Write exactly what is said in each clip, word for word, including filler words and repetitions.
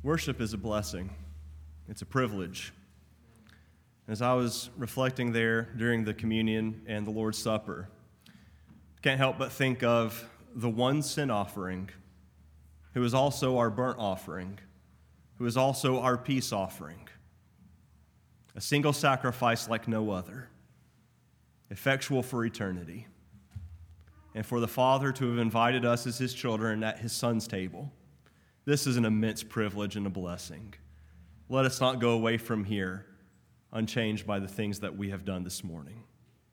Worship is a blessing. It's a privilege. As I was reflecting there during the communion and the Lord's Supper, I can't help but think of the one sin offering, who is also our burnt offering, who is also our peace offering. A single sacrifice like no other, effectual for eternity. And for the Father to have invited us as his children at his Son's table, this is an immense privilege and a blessing. Let us not go away from here unchanged by the things that we have done this morning.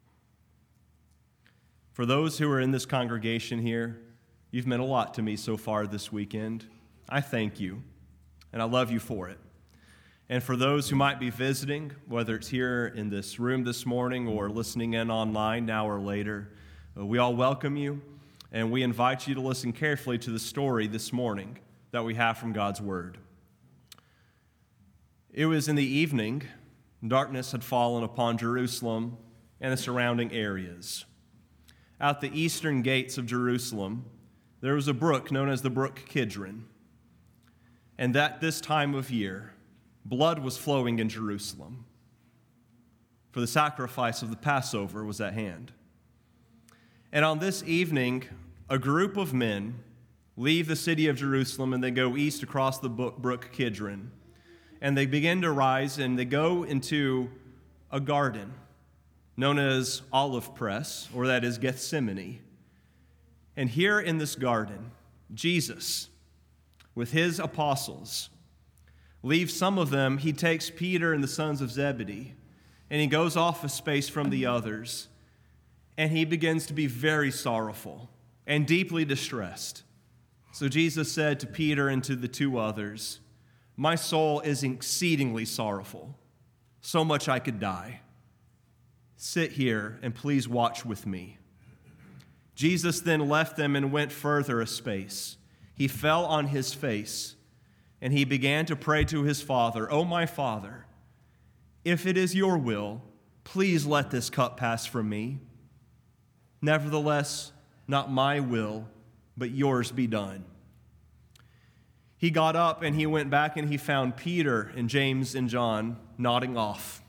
For those who are in this congregation here, you've meant a lot to me so far this weekend. I thank you, and I love you for it. And for those who might be visiting, whether it's here in this room this morning or listening in online now or later, we all welcome you, and we invite you to listen carefully to the story this morning that we have from God's Word. It was in the evening. Darkness had fallen upon Jerusalem and the surrounding areas. At the eastern gates of Jerusalem, there was a brook known as the Brook Kidron. And at this time of year, blood was flowing in Jerusalem, for the sacrifice of the Passover was at hand. And on this evening, a group of men leave the city of Jerusalem and they go east across the Brook Kidron. And they begin to rise and they go into a garden known as Olive Press, or that is Gethsemane. And here in this garden, Jesus, with his apostles, leaves some of them. He takes Peter and the sons of Zebedee, and he goes off a space from the others, and he begins to be very sorrowful and deeply distressed. So Jesus said to Peter and to the two others, "My soul is exceedingly sorrowful, so much I could die. Sit here and please watch with me." Jesus then left them and went further a space. He fell on his face, and he began to pray to his Father, "O my Father, if it is your will, please let this cup pass from me. Nevertheless, not my will, but yours be done." He got up and he went back and he found Peter and James and John nodding off.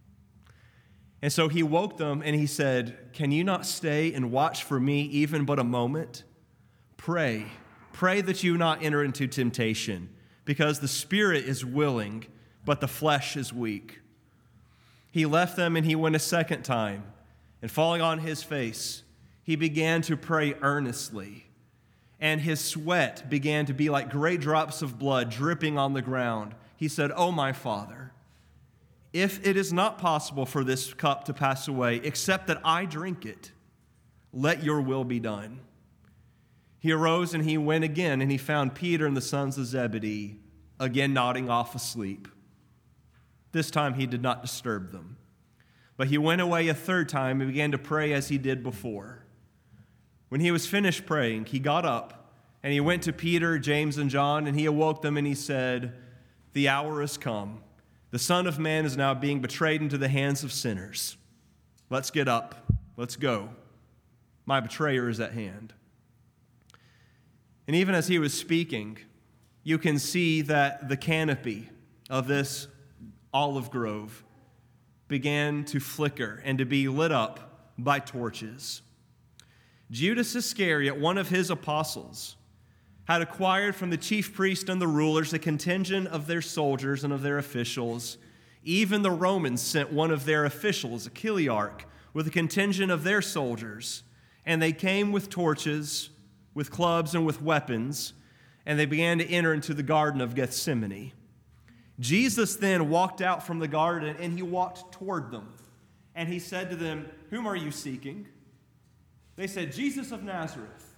And so he woke them and he said, "Can you not stay and watch for me even but a moment? Pray, pray that you not enter into temptation, because the spirit is willing, but the flesh is weak." He left them and he went a second time, and falling on his face, he began to pray earnestly. And his sweat began to be like great drops of blood dripping on the ground. He said, "O my Father, if it is not possible for this cup to pass away, except that I drink it, let your will be done." He arose and he went again, and he found Peter and the sons of Zebedee again nodding off asleep. This time he did not disturb them. But he went away a third time and began to pray as he did before. When he was finished praying, he got up and he went to Peter, James, and John, and he awoke them and he said, "The hour has come. The Son of Man is now being betrayed into the hands of sinners. Let's get up. Let's go. My betrayer is at hand." And even as he was speaking, you can see that the canopy of this olive grove began to flicker and to be lit up by torches. Judas Iscariot, one of his apostles, had acquired from the chief priest and the rulers a contingent of their soldiers and of their officials. Even the Romans sent one of their officials, Achillearch, with a contingent of their soldiers. And they came with torches, with clubs, and with weapons, and they began to enter into the Garden of Gethsemane. Jesus then walked out from the garden, and he walked toward them. And he said to them, "Whom are you seeking?" They said, "Jesus of Nazareth."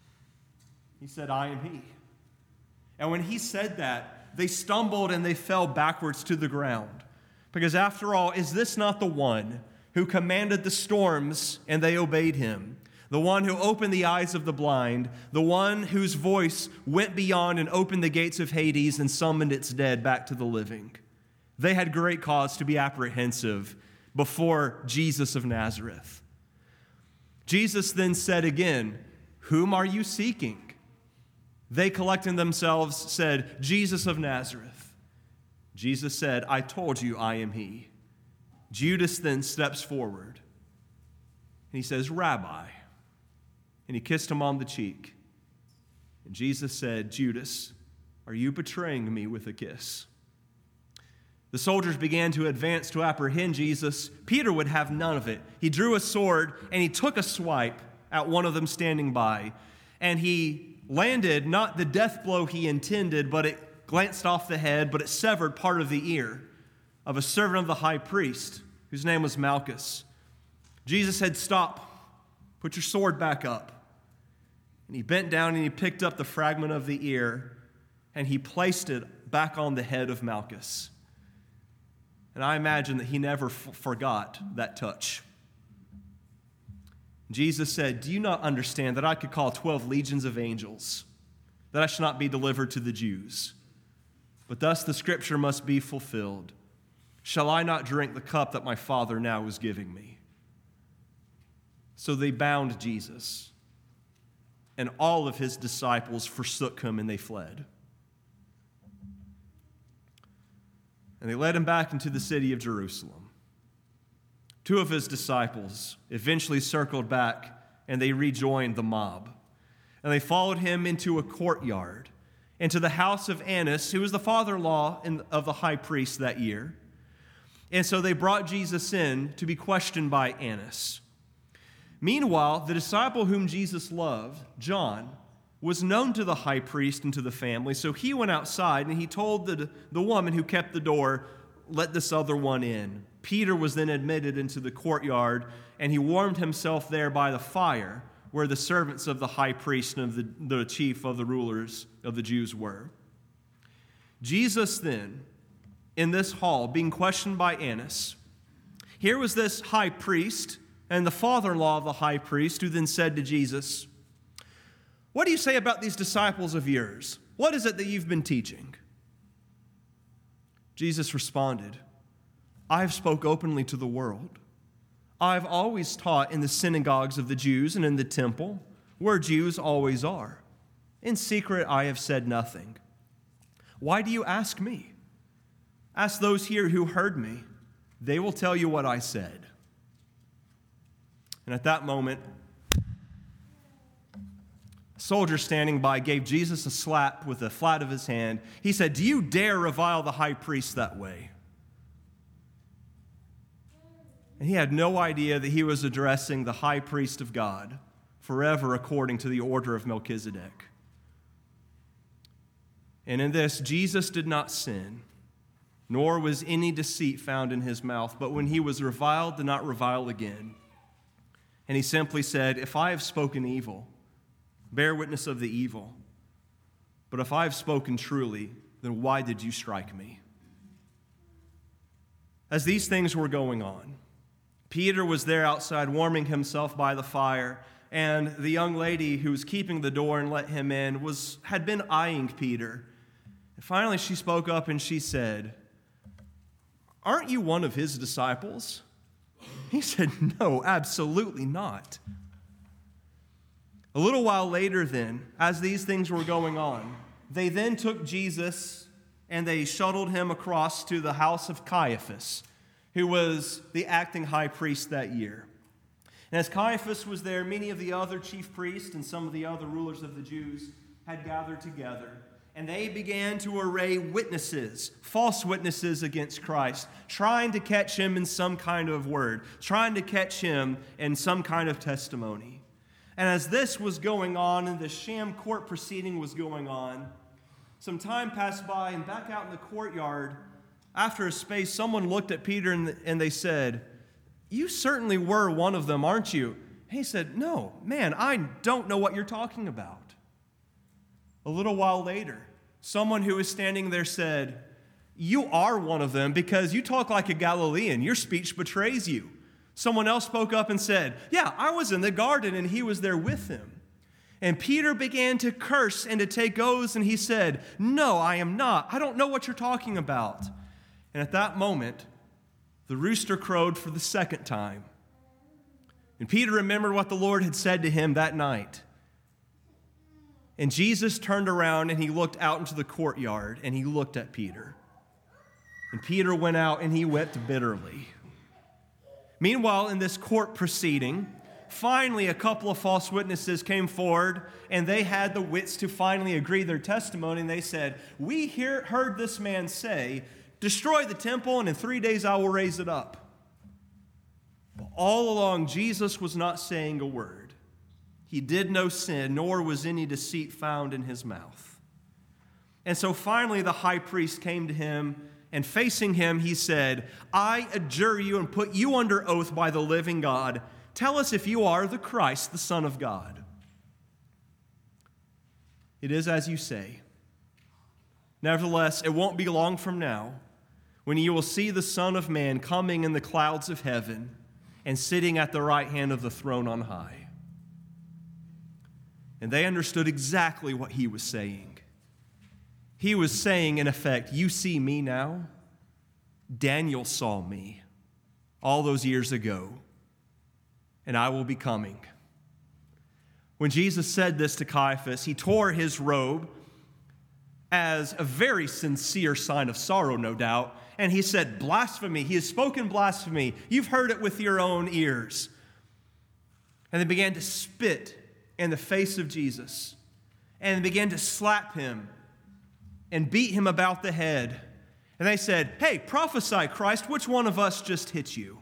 He said, "I am he." And when he said that, they stumbled and they fell backwards to the ground. Because after all, is this not the one who commanded the storms and they obeyed him? The one who opened the eyes of the blind, the one whose voice went beyond and opened the gates of Hades and summoned its dead back to the living. They had great cause to be apprehensive before Jesus of Nazareth. Jesus then said again, "Whom are you seeking?" They collecting themselves said, Jesus of Nazareth. Jesus said, I told you I am he. Judas then steps forward and he says, Rabbi. And he kissed him on the cheek. And Jesus said, Judas, are you betraying me with a kiss? The soldiers began to advance to apprehend Jesus. Peter would have none of it. He drew a sword and he took a swipe at one of them standing by. And he landed not the death blow he intended, but it glanced off the head, but it severed part of the ear of a servant of the high priest, whose name was Malchus. Jesus said, stop, put your sword back up. And he bent down and he picked up the fragment of the ear and he placed it back on the head of Malchus. And I imagine that he never f- forgot that touch. Jesus said, do you not understand that I could call twelve legions of angels, that I should not be delivered to the Jews? But thus the scripture must be fulfilled. Shall I not drink the cup that my Father now is giving me? So they bound Jesus, and all of his disciples forsook him and they fled. And they led him back into the city of Jerusalem. Two of his disciples eventually circled back and they rejoined the mob. And they followed him into a courtyard, into the house of Annas, who was the father-in-law of the high priest that year. And so they brought Jesus in to be questioned by Annas. Meanwhile, the disciple whom Jesus loved, John, was known to the high priest and to the family. So he went outside and he told the, the woman who kept the door, let this other one in. Peter was then admitted into the courtyard and he warmed himself there by the fire where the servants of the high priest and of the, the chief of the rulers of the Jews were. Jesus then, in this hall, being questioned by Annas, here was this high priest and the father-in-law of the high priest, who then said to Jesus, what do you say about these disciples of yours? What is it that you've been teaching? Jesus responded, I have spoke openly to the world. I have always taught in the synagogues of the Jews and in the temple, where Jews always are. In secret I have said nothing. Why do you ask me? Ask those here who heard me. They will tell you what I said. And at that moment, a soldier standing by gave Jesus a slap with the flat of his hand. He said, do you dare revile the high priest that way? And he had no idea that he was addressing the high priest of God, forever according to the order of Melchizedek. And in this, Jesus did not sin, nor was any deceit found in his mouth, but when he was reviled, did not revile again. And he simply said, if I have spoken evil, bear witness of the evil. But if I have spoken truly, then why did you strike me? As these things were going on, Peter was there outside warming himself by the fire, and the young lady who was keeping the door and let him in was had been eyeing Peter. And finally she spoke up and she said, aren't you one of his disciples? He said, no, absolutely not. A little while later then, as these things were going on, they then took Jesus and they shuttled him across to the house of Caiaphas, who was the acting high priest that year. And as Caiaphas was there, many of the other chief priests and some of the other rulers of the Jews had gathered together. And they began to array witnesses, false witnesses against Christ, trying to catch him in some kind of word, trying to catch him in some kind of testimony. And as this was going on and the sham court proceeding was going on, some time passed by, and back out in the courtyard, after a space, someone looked at Peter and, and they said, you certainly were one of them, aren't you? He said, no, man, I don't know what you're talking about. A little while later, someone who was standing there said, you are one of them because you talk like a Galilean. Your speech betrays you. Someone else spoke up and said, yeah, I was in the garden and he was there with him. And Peter began to curse and to take oaths, and he said, no, I am not. I don't know what you're talking about. And at that moment, the rooster crowed for the second time. And Peter remembered what the Lord had said to him that night. And Jesus turned around and he looked out into the courtyard and he looked at Peter. And Peter went out and he wept bitterly. Meanwhile, in this court proceeding, finally a couple of false witnesses came forward and they had the wits to finally agree their testimony. And they said, we hear, heard this man say, destroy the temple and in three days I will raise it up. But all along, Jesus was not saying a word. He did no sin, nor was any deceit found in his mouth. And so finally the high priest came to him, and facing him he said, I adjure you and put you under oath by the living God. Tell us if you are the Christ, the Son of God. It is as you say. Nevertheless, it won't be long from now when you will see the Son of Man coming in the clouds of heaven and sitting at the right hand of the throne on high. And they understood exactly what he was saying. He was saying, in effect, you see me now? Daniel saw me all those years ago, and I will be coming. When Jesus said this to Caiaphas, he tore his robe as a very sincere sign of sorrow, no doubt, and he said, blasphemy. He has spoken blasphemy. You've heard it with your own ears. And they began to spit in the face of Jesus, and they began to slap him and beat him about the head. And they said, hey, prophesy, Christ, which one of us just hit you?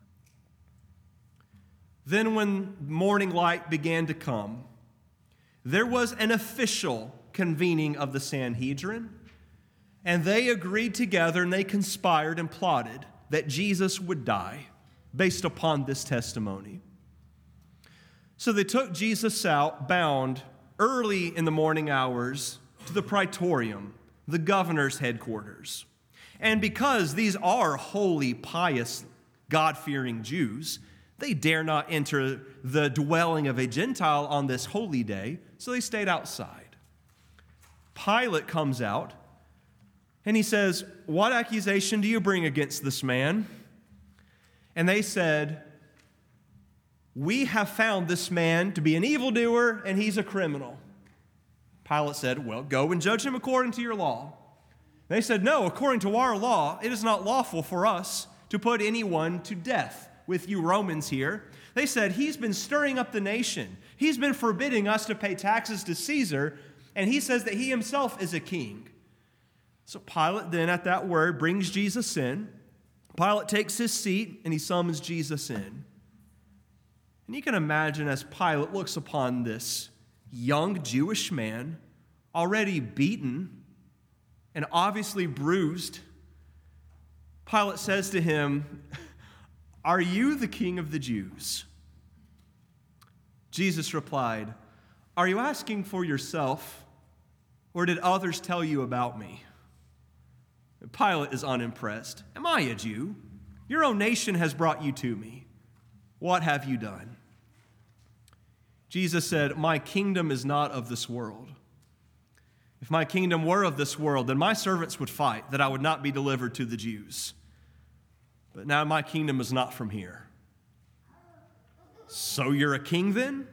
Then when morning light began to come, there was an official convening of the Sanhedrin, and they agreed together and they conspired and plotted that Jesus would die based upon this testimony. So they took Jesus out, bound, early in the morning hours to the praetorium, the governor's headquarters. And because these are holy, pious, God-fearing Jews, they dare not enter the dwelling of a Gentile on this holy day, so they stayed outside. Pilate comes out, and he says, what accusation do you bring against this man? And they said, we have found this man to be an evildoer, and he's a criminal. Pilate said, well, go and judge him according to your law. They said, no, according to our law, it is not lawful for us to put anyone to death. With you Romans here, they said, he's been stirring up the nation. He's been forbidding us to pay taxes to Caesar, and he says that he himself is a king. So Pilate then, at that word, brings Jesus in. Pilate takes his seat, and he summons Jesus in. And you can imagine as Pilate looks upon this young Jewish man, already beaten and obviously bruised, Pilate says to him, are you the king of the Jews? Jesus replied, are you asking for yourself, or did others tell you about me? Pilate is unimpressed. Am I a Jew? Your own nation has brought you to me. What have you done? Jesus said, my kingdom is not of this world. If my kingdom were of this world, then my servants would fight that I would not be delivered to the Jews. But now my kingdom is not from here. So you're a king then?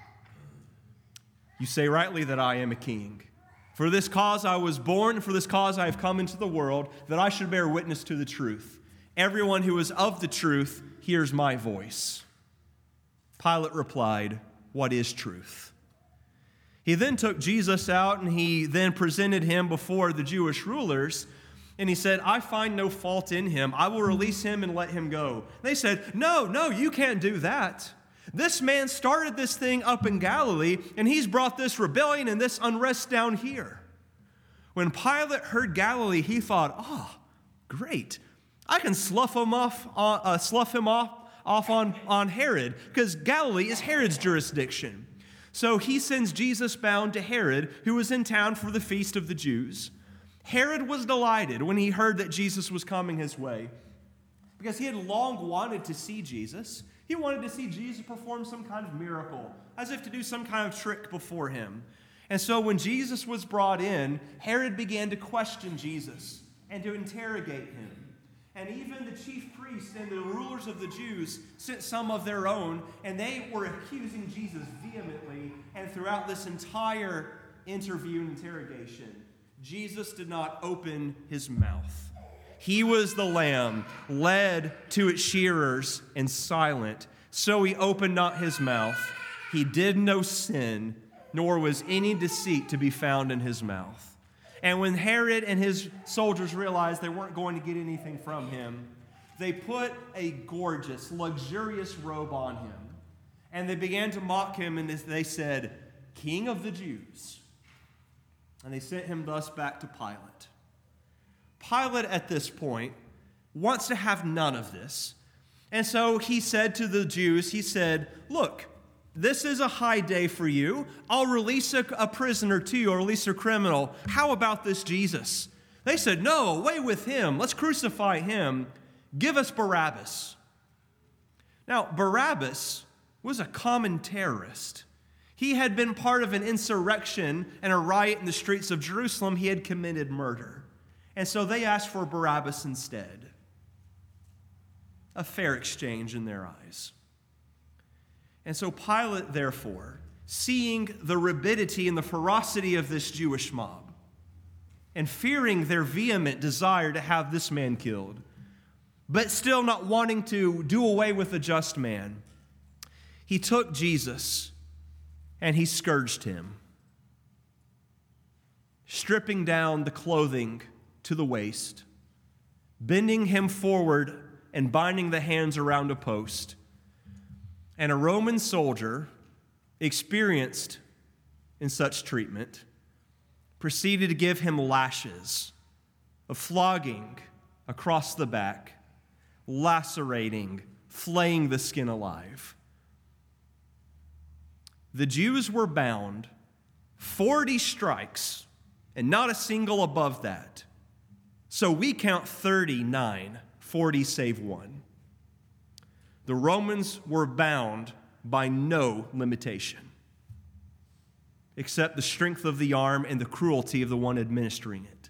You say rightly that I am a king. For this cause I was born, and for this cause I have come into the world, that I should bear witness to the truth. Everyone who is of the truth hears my voice. Pilate replied, what is truth? He then took Jesus out, and he then presented him before the Jewish rulers, and he said, I find no fault in him. I will release him and let him go. They said, no, no, you can't do that. This man started this thing up in Galilee, and he's brought this rebellion and this unrest down here. When Pilate heard Galilee, he thought, oh, great. I can slough him off, uh, uh, slough him off, off on, on Herod, because Galilee is Herod's jurisdiction. So he sends Jesus bound to Herod, who was in town for the feast of the Jews. Herod was delighted when he heard that Jesus was coming his way, because he had long wanted to see Jesus. He wanted to see Jesus perform some kind of miracle, as if to do some kind of trick before him. And so when Jesus was brought in, Herod began to question Jesus and to interrogate him. And even the chief priests and the rulers of the Jews sent some of their own, and they were accusing Jesus vehemently. And throughout this entire interview and interrogation, Jesus did not open his mouth. He was the lamb led to its shearers and silent, so he opened not his mouth. He did no sin, nor was any deceit to be found in his mouth. And when Herod and his soldiers realized they weren't going to get anything from him, they put a gorgeous, luxurious robe on him. And they began to mock him, and they said, "King of the Jews." And they sent him thus back to Pilate. Pilate, at this point, wants to have none of this. And so he said to the Jews, he said, "Look, this is a high day for you. I'll release a, a prisoner to you, or release a criminal. How about this Jesus?" They said, "No, away with him. Let's crucify him. Give us Barabbas." Now, Barabbas was a common terrorist. He had been part of an insurrection and a riot in the streets of Jerusalem. He had committed murder. And so they asked for Barabbas instead. A fair exchange in their eyes. And so Pilate, therefore, seeing the rabidity and the ferocity of this Jewish mob, and fearing their vehement desire to have this man killed, but still not wanting to do away with a just man, he took Jesus and he scourged him, stripping down the clothing to the waist, bending him forward and binding the hands around a post. And a Roman soldier, experienced in such treatment, proceeded to give him lashes, a flogging across the back, lacerating, flaying the skin alive. The Jews were bound forty strikes, and not a single above that. So we count thirty-nine, forty save one. The Romans were bound by no limitation, except the strength of the arm and the cruelty of the one administering it.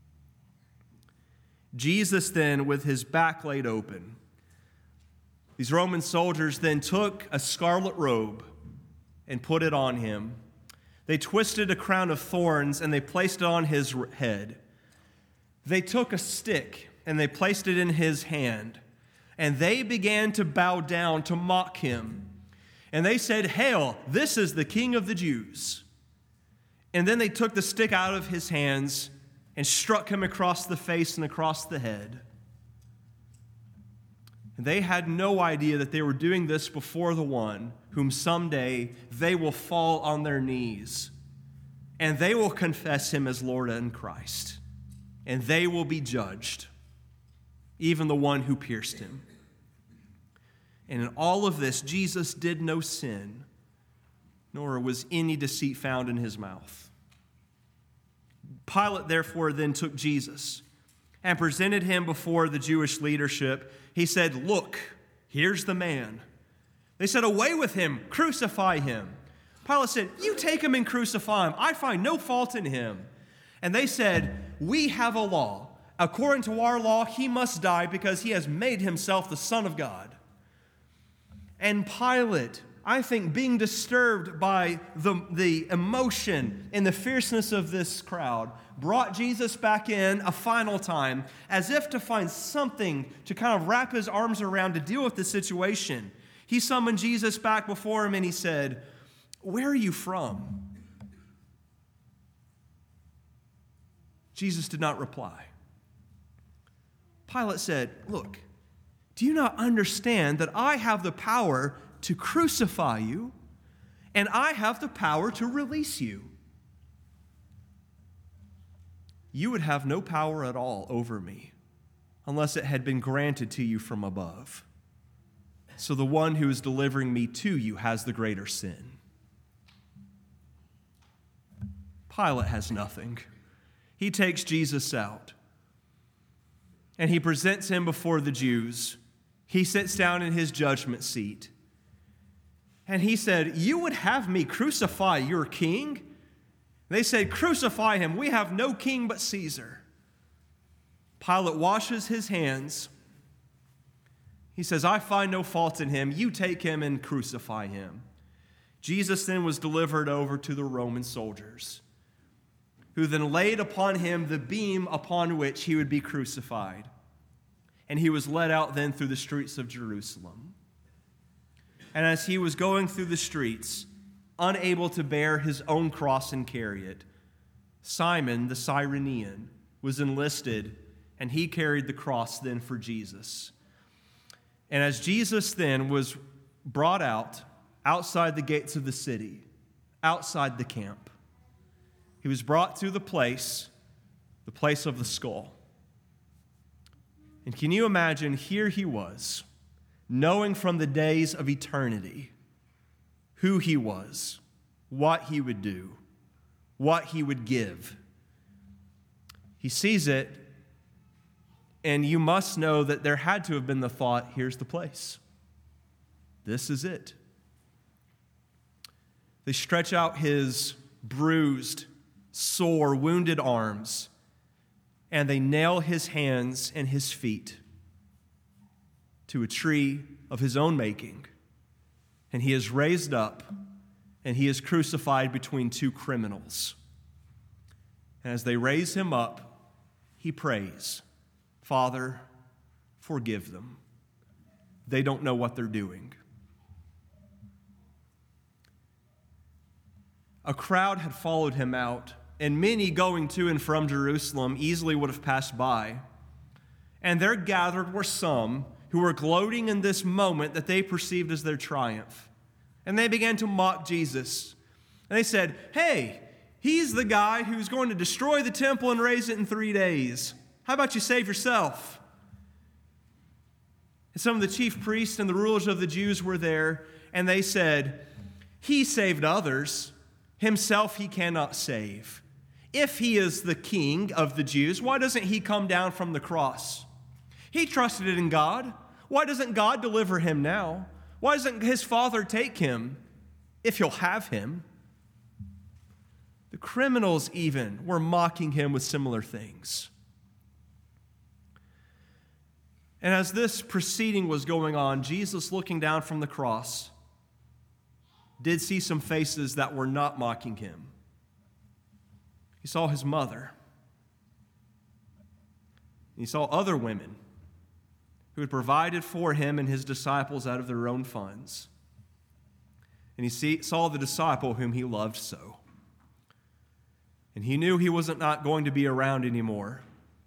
Jesus then, with his back laid open, these Roman soldiers then took a scarlet robe and put it on him. They twisted a crown of thorns and they placed it on his head. They took a stick and they placed it in his hand. And they began to bow down to mock him. And they said, "Hail, this is the King of the Jews." And then they took the stick out of his hands and struck him across the face and across the head. And they had no idea that they were doing this before the one whom someday they will fall on their knees and they will confess him as Lord and Christ. And they will be judged, even the one who pierced him. And in all of this, Jesus did no sin, nor was any deceit found in his mouth. Pilate, therefore, then took Jesus and presented him before the Jewish leadership. He said, "Look, here's the man." They said, "Away with him, crucify him." Pilate said, "You take him and crucify him. I find no fault in him." And they said, "We have a law. According to our law, he must die because he has made himself the Son of God." And Pilate, I think, being disturbed by the, the emotion and the fierceness of this crowd, brought Jesus back in a final time as if to find something to kind of wrap his arms around to deal with the situation. He summoned Jesus back before him and he said, "Where are you from?" Jesus did not reply. Pilate said, "Look, do you not understand that I have the power to crucify you, and I have the power to release you? You would have no power at all over me unless it had been granted to you from above. So the one who is delivering me to you has the greater sin." Pilate has nothing. He takes Jesus out and he presents him before the Jews. He sits down in his judgment seat. And he said, "You would have me crucify your king?" They said, "Crucify him. We have no king but Caesar." Pilate washes his hands. He says, "I find no fault in him. You take him and crucify him." Jesus then was delivered over to the Roman soldiers. who then laid upon him the beam upon which he would be crucified. And he was led out then through the streets of Jerusalem. And as he was going through the streets, unable to bear his own cross and carry it, Simon the Cyrenian was enlisted, and he carried the cross then for Jesus. And as Jesus then was brought out, outside the gates of the city, outside the camp, he was brought to the place, the place of the skull. And can you imagine, here he was, knowing from the days of eternity who he was, what he would do, what he would give. He sees it, and you must know that there had to have been the thought, here's the place. This is it. They stretch out his bruised, sore, wounded arms, and they nail his hands and his feet to a tree of his own making. And he is raised up, and he is crucified between two criminals. And as they raise him up, he prays, Father, forgive them. They don't know what they're doing. A crowd had followed him out, and many going to and from Jerusalem easily would have passed by. And there gathered were some who were gloating in this moment that they perceived as their triumph. And they began to mock Jesus. And they said, hey, he's the guy who's going to destroy the temple and raise it in three days. How about you save yourself? And some of the chief priests and the rulers of the Jews were there, and they said, he saved others. Himself he cannot save. If he is the king of the Jews, why doesn't he come down from the cross? He trusted in God. Why doesn't God deliver him now? Why doesn't his Father take him if he'll have him? The criminals even were mocking him with similar things. And as this proceeding was going on, Jesus, looking down from the cross, did see some faces that were not mocking him. He saw his mother. He saw other women who had provided for him and his disciples out of their own funds. And he see, saw the disciple whom he loved so. And he knew he wasn't not going to be around anymore.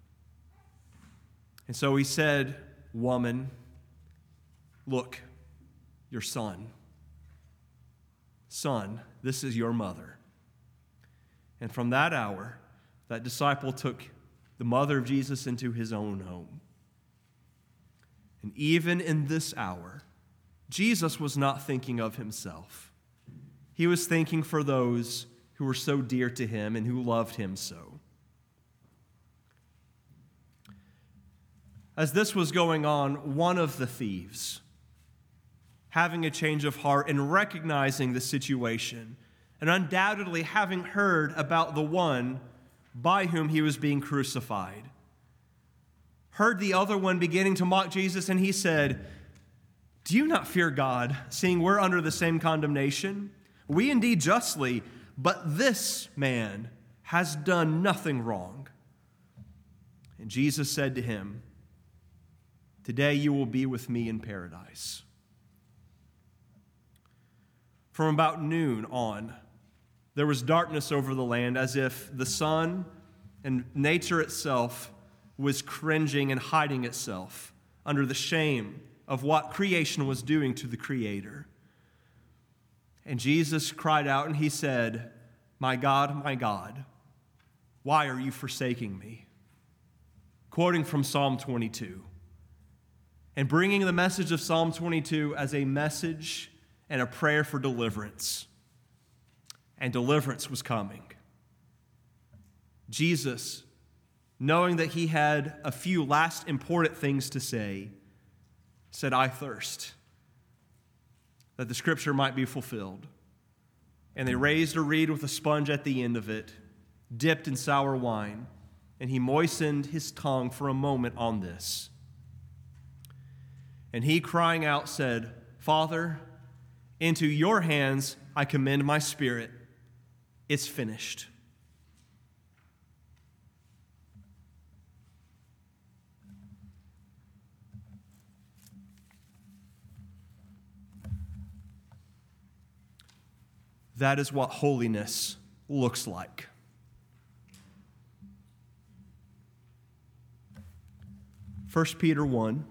And so he said, woman, look, your son. Son, this is your mother. And from that hour, that disciple took the mother of Jesus into his own home. And even in this hour, Jesus was not thinking of himself. He was thinking for those who were so dear to him and who loved him so. As this was going on, one of the thieves, having a change of heart and recognizing the situation, and undoubtedly having heard about the one by whom he was being crucified, heard the other one beginning to mock Jesus, and he said, do you not fear God, seeing we're under the same condemnation? We indeed justly, but this man has done nothing wrong. And Jesus said to him, today you will be with me in paradise. From about noon on, there was darkness over the land, as if the sun and nature itself was cringing and hiding itself under the shame of what creation was doing to the Creator. And Jesus cried out and he said, my God, my God, why are you forsaking me? Quoting from Psalm twenty-two. And bringing the message of Psalm twenty-two as a message and a prayer for deliverance. And deliverance was coming. Jesus, knowing that he had a few last important things to say, said, I thirst, that the scripture might be fulfilled. And they raised a reed with a sponge at the end of it, dipped in sour wine, and he moistened his tongue for a moment on this. And he, crying out, said, Father, into your hands I commend my spirit. It's finished. That is what holiness looks like. First Peter one.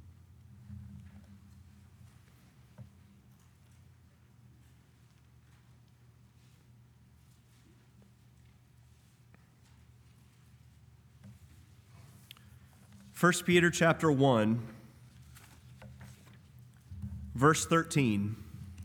First Peter chapter one, verse thirteen.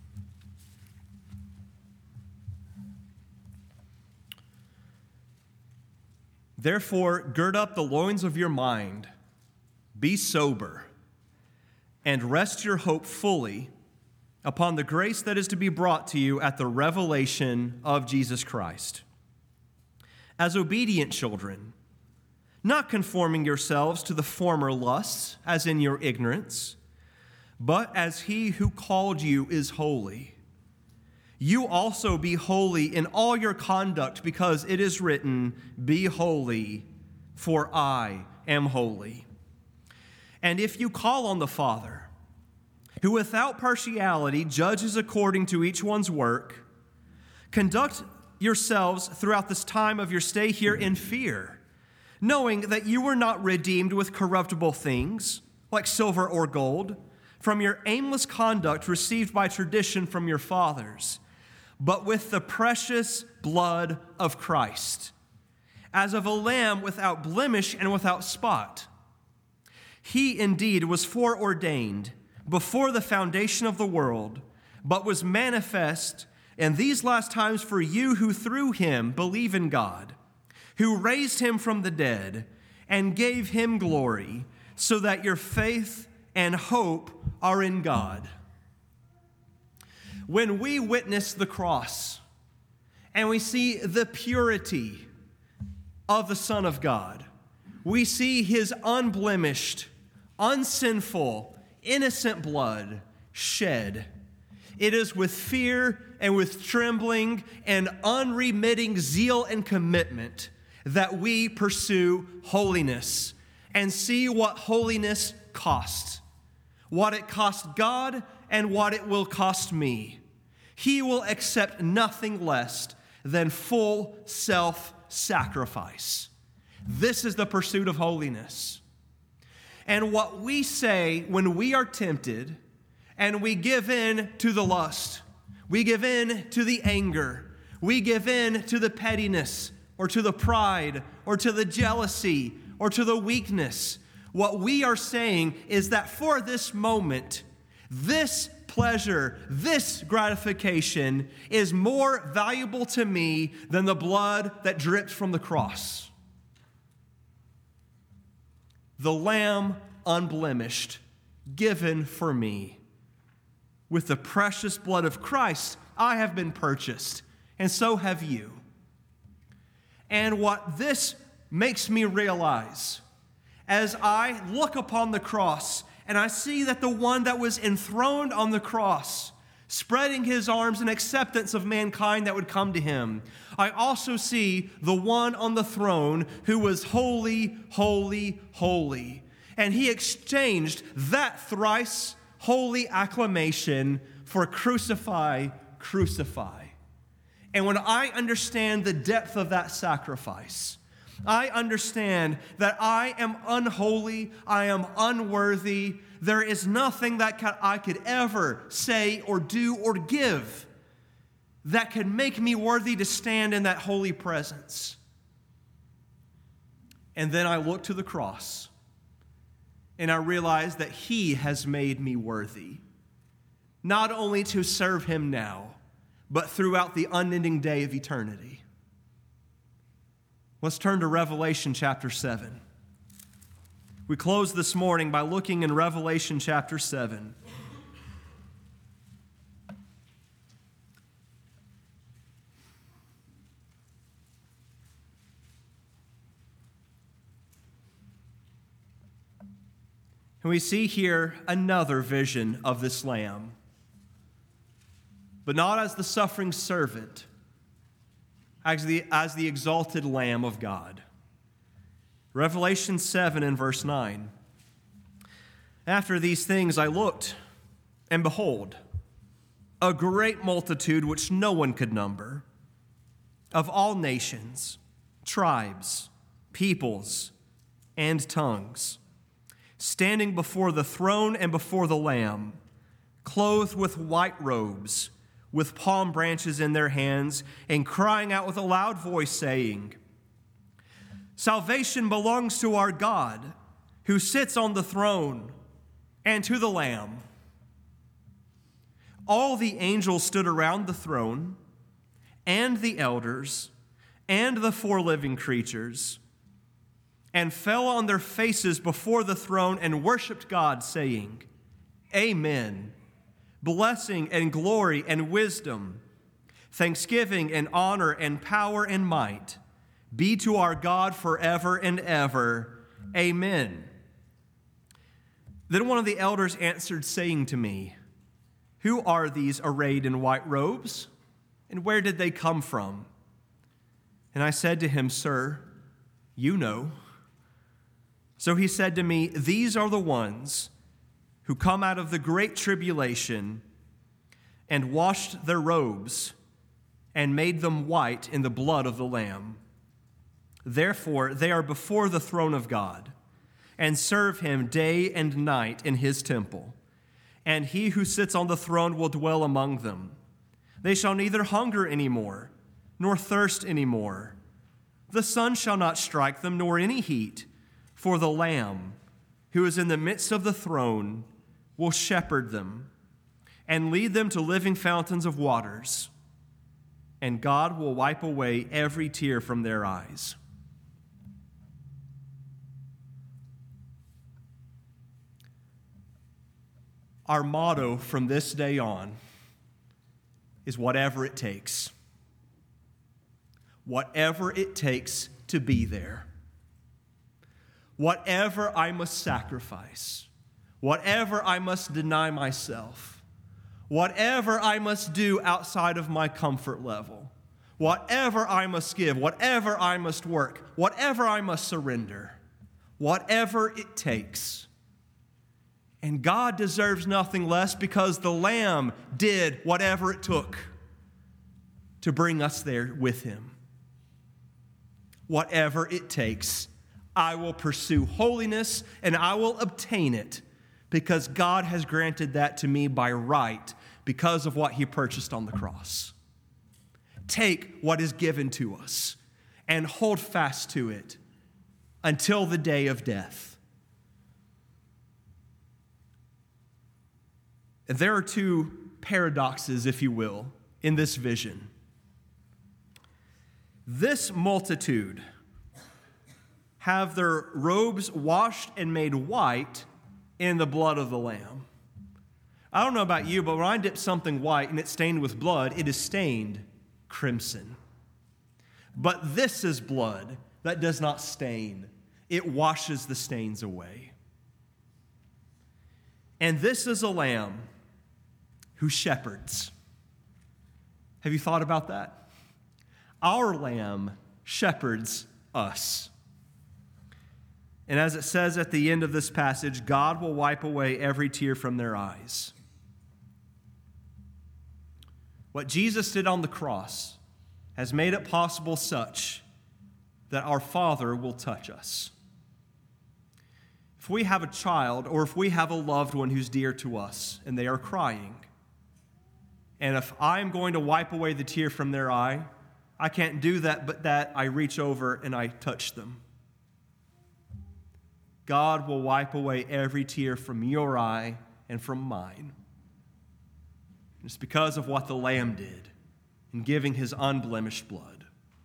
Therefore, gird up the loins of your mind, be sober, and rest your hope fully upon the grace that is to be brought to you at the revelation of Jesus Christ. As obedient children, not conforming yourselves to the former lusts, as in your ignorance, but as he who called you is holy, you also be holy in all your conduct, because it is written, be holy, for I am holy. And if you call on the Father, who without partiality judges according to each one's work, conduct yourselves throughout this time of your stay here in fear, knowing that you were not redeemed with corruptible things, like silver or gold, from your aimless conduct received by tradition from your fathers, but with the precious blood of Christ, as of a lamb without blemish and without spot. He indeed was foreordained before the foundation of the world, but was manifest in these last times for you who through him believe in God, who raised him from the dead and gave him glory, so that your faith and hope are in God. When we witness the cross and we see the purity of the Son of God, we see his unblemished, unsinful, innocent blood shed. It is with fear and with trembling and unremitting zeal and commitment that we pursue holiness and see what holiness costs, what it cost God and what it will cost me. He will accept nothing less than full self-sacrifice. This is the pursuit of holiness. And what we say when we are tempted and we give in to the lust, we give in to the anger, we give in to the pettiness or to the pride or to the jealousy or to the weakness, what we are saying is that for this moment, this pleasure, this gratification is more valuable to me than the blood that dripped from the cross. The Lamb unblemished, given for me. With the precious blood of Christ, I have been purchased, and so have you. And what this makes me realize, as I look upon the cross, and I see that the one that was enthroned on the cross, spreading his arms in acceptance of mankind that would come to him, I also see the one on the throne who was holy, holy, holy. And he exchanged that thrice holy acclamation for crucify, crucify. And when I understand the depth of that sacrifice, I understand that I am unholy, I am unworthy. There is nothing that I could ever say or do or give that could make me worthy to stand in that holy presence. And then I look to the cross, and I realize that he has made me worthy, not only to serve him now, but throughout the unending day of eternity. Let's turn to Revelation chapter seven. We close this morning by looking in Revelation chapter seven. And we see here another vision of this Lamb, but not as the suffering servant, as the, as the exalted Lamb of God. Revelation seven and verse nine. After these things I looked, and behold, a great multitude which no one could number, of all nations, tribes, peoples, and tongues, standing before the throne and before the Lamb, clothed with white robes, with palm branches in their hands, and crying out with a loud voice, saying, "Salvation belongs to our God, who sits on the throne, and to the Lamb." All the angels stood around the throne, and the elders, and the four living creatures, and fell on their faces before the throne and worshiped God, saying, "Amen. Blessing and glory and wisdom, thanksgiving and honor and power and might be to our God forever and ever. Amen." Then one of the elders answered, saying to me, "Who are these arrayed in white robes, and where did they come from?" And I said to him, "Sir, you know." So he said to me, "These are the ones who come out of the great tribulation and washed their robes and made them white in the blood of the Lamb. Therefore they are before the throne of God and serve him day and night in his temple. And he who sits on the throne will dwell among them. They shall neither hunger any more, nor thirst any more. The sun shall not strike them, nor any heat, for the Lamb, who is in the midst of the throne, will shepherd them and lead them to living fountains of waters. And God will wipe away every tear from their eyes." Our motto from this day on is whatever it takes. Whatever it takes to be there. Whatever I must sacrifice. Whatever I must deny myself. Whatever I must do outside of my comfort level. Whatever I must give. Whatever I must work. Whatever I must surrender. Whatever it takes. And God deserves nothing less because the Lamb did whatever it took to bring us there with him. Whatever it takes, I will pursue holiness and I will obtain it because God has granted that to me by right because of what he purchased on the cross. Take what is given to us and hold fast to it until the day of death. There are two paradoxes, if you will, in this vision. This multitude have their robes washed and made white in the blood of the Lamb. I don't know about you, but when I dip something white and it's stained with blood, it is stained crimson. But this is blood that does not stain. It washes the stains away. And this is a lamb who shepherds. Have you thought about that? Our lamb shepherds us. And as it says at the end of this passage, God will wipe away every tear from their eyes. What Jesus did on the cross has made it possible such that our Father will touch us. If we have a child or if we have a loved one who's dear to us and they are crying, and if I'm going to wipe away the tear from their eye, I can't do that, but that I reach over and I touch them. God will wipe away every tear from your eye and from mine. It's because of what the Lamb did in giving his unblemished blood.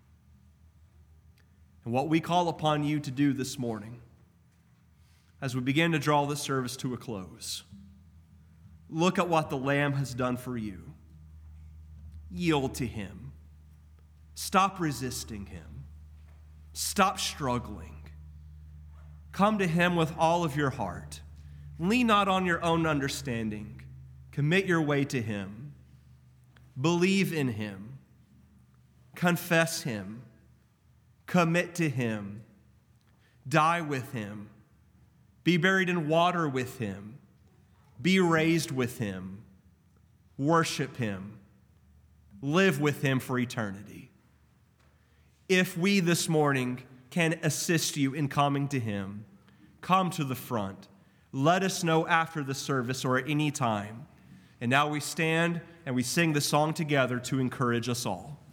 And what we call upon you to do this morning, as we begin to draw this service to a close, look at what the Lamb has done for you. Yield to him. Stop resisting him. Stop struggling. Come to him with all of your heart. Lean not on your own understanding. Commit your way to him. Believe in him. Confess him. Commit to him. Die with him. Be buried in water with him. Be raised with him. worship him, live with him for eternity. If we this morning can assist you in coming to him, come to the front. Let us know after the service or at any time. And now we stand and we sing the song together to encourage us all.